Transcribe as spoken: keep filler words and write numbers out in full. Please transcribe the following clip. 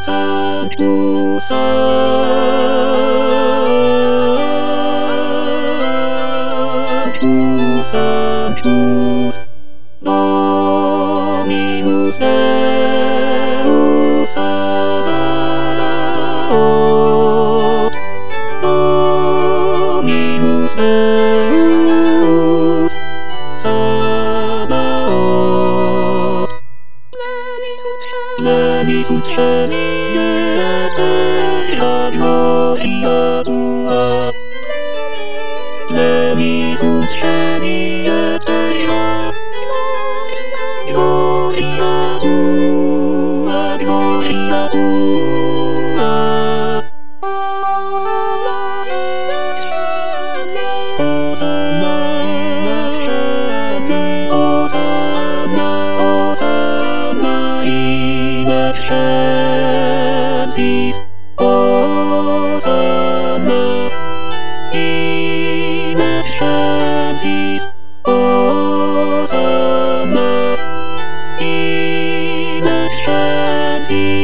Sanctus, Sanctus, Sanctus, Dominus Deus Sabaoth, Dominus Deus Sabaoth. Levis ut cieli et terra gloria tua. Levis ut cieli et terra gloria tua, gloria tua. Hosanna in excelsis, Hosanna, Hosanna in excelsis, Hosanna in excelsis, Hosanna in excelsis.